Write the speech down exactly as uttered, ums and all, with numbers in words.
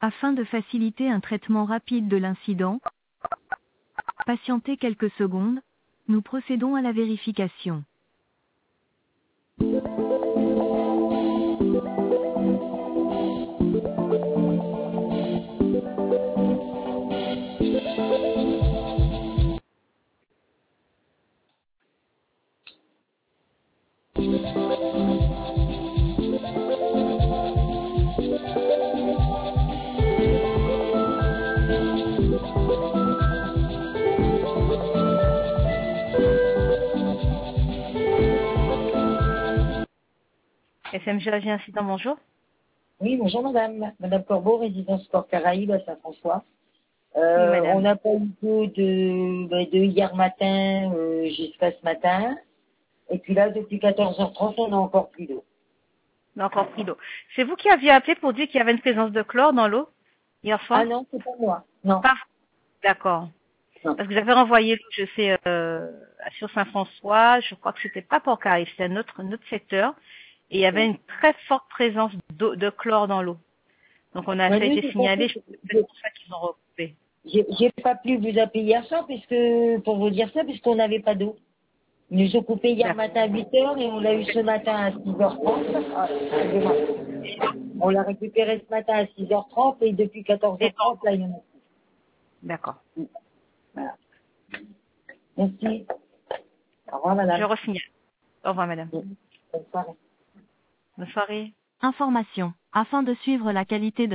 Afin de faciliter un traitement rapide de l'incident, patientez quelques secondes, nous procédons à la vérification. S M G A G Incident, bonjour. Oui, bonjour madame. Madame Corbeau, résidence Sport Caraïbes à Saint-François. Oui, Euh, madame. on n'a pas eu d'eau de, bah, de hier matin euh, jusqu'à ce matin. Et puis là, depuis quatorze heures trente, on n'a encore plus d'eau. On a encore pris l'eau. C'est vous qui aviez appelé pour dire qu'il y avait une présence de chlore dans l'eau hier soir? Ah non, c'est pas moi. Non. Pas D'accord. Non. Parce que vous avez renvoyé l'eau, je sais, euh, sur Saint-François, je crois que c'était pas Port-Caraïbes, c'était un autre, un autre secteur. Et il y avait une très forte présence d'eau, de chlore dans l'eau. Donc on a, ça Mais a nous, été c'est pas signalé, fait. c'est pour ça qu'ils ont recoupé. J'ai j'ai pas pu vous appeler hier soir puisque, pour vous dire ça, puisqu'on n'avait pas d'eau. Ils nous ont coupé hier D'accord. matin à huit heures et on l'a eu ce matin à six heures trente. Ah, excusez-moi. On l'a récupéré ce matin à six heures trente et depuis quatorze Et heures trente, là, il y en a D'accord. plus. Voilà. Merci. Au revoir, Je madame. resignale. Au revoir, madame. Bonne soirée. Bonne soirée. Information. Afin de suivre la qualité de